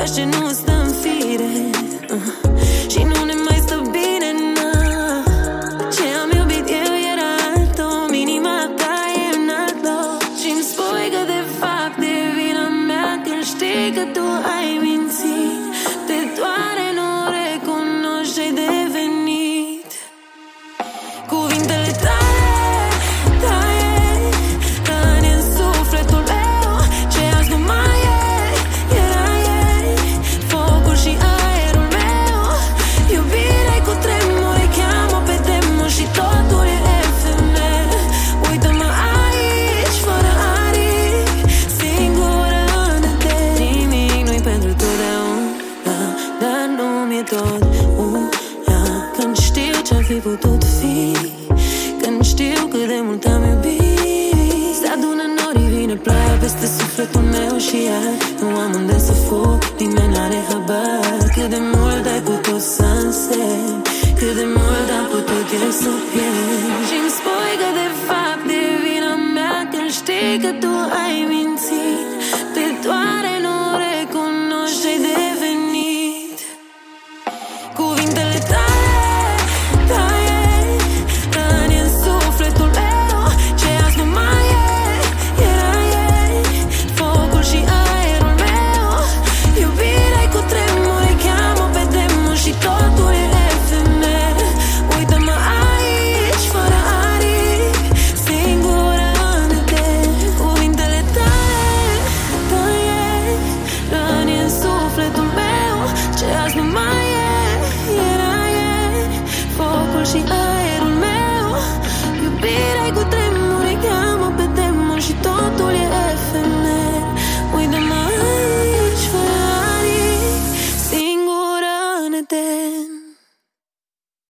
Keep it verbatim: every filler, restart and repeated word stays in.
faci ce nu stă în fire, uh. Și nu ne mai stă bine, na. Ce am iubit eu era alt om, inima ta e în alt loc. Și-mi spui că de fapt e vina mea când știi că tu ai mințit. Te doare, nu recunoști ce-ai devenit. Cuvintele tale, taie, răni în sufletul meu. Ce azi nu mai e, era ieri. Focul și aerul meu. Iubire cu tremure, cheamă pe demon și totul e efemer. Uită-mă aici, fără aripi, singură în etern. Nimic nu-i pentru totdeauna, dar nu mi-e tot una. Când știu ce-ar fi putut fi, când știu cât de mult am iubit. Se adună norii, vine ploaia peste sufletul meu și iar nu am unde să fug, nimeni n-are habar. Cât de mult ai putut să însemni, cât de mult am putut eu să pierd. Și-mi spui că de fapt e vina mea când știi că tu ai mințit. Te doare